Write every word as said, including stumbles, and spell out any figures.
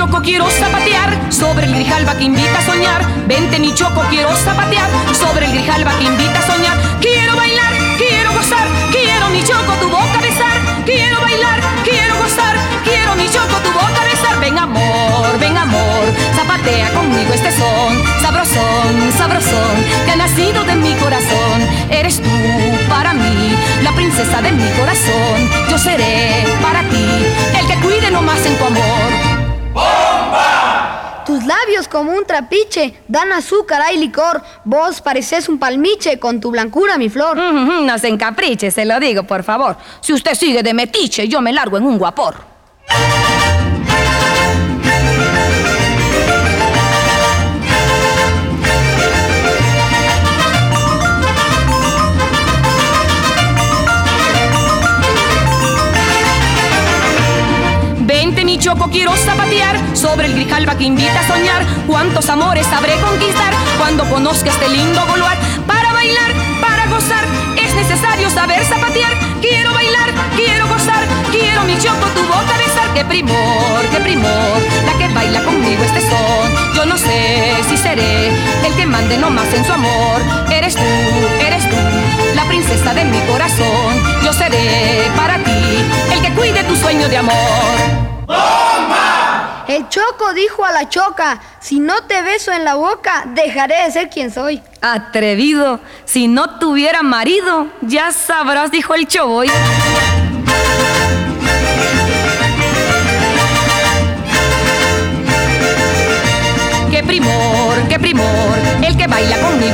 Choco, quiero zapatear sobre el grijalba que invita a soñar. Vente mi Choco, quiero zapatear sobre el grijalba que invita a soñar. Quiero bailar, quiero gozar, quiero mi Choco tu boca besar. Quiero bailar, quiero gozar, quiero mi Choco tu boca besar. Ven amor, ven amor, zapatea conmigo este son. Sabrosón, sabrosón, que ha nacido de mi corazón. Eres tú para mí, la princesa de mi corazón. Yo seré para ti el que cuide nomás en tu amor. ¡Bomba! Tus labios como un trapiche dan azúcar, hay licor. Vos pareces un palmiche con tu blancura, mi flor. Mm, no se encapriche, se lo digo, por favor. Si usted sigue de metiche, yo me largo en un guapor. Vente mi Choco, quiero zapatear sobre el grijalba que invita a soñar. Cuántos amores sabré conquistar cuando conozca este lindo goluar. Para bailar, para gozar, es necesario saber zapatear. Quiero bailar, quiero gozar, quiero mi Choco tu boca besar. Qué primor, qué primor, la que baila conmigo este son. Yo no sé si seré el que mande nomás en su amor. Eres tú, eres tú, la princesa de mi corazón. Yo seré para ti el que cuide tu sueño de amor. ¡Bomba! El Choco dijo a la Choca: si no te beso en la boca, dejaré de ser quien soy. Atrevido, si no tuviera marido, ya sabrás, dijo el Choboy. Qué primor, qué primor, el que baila conmigo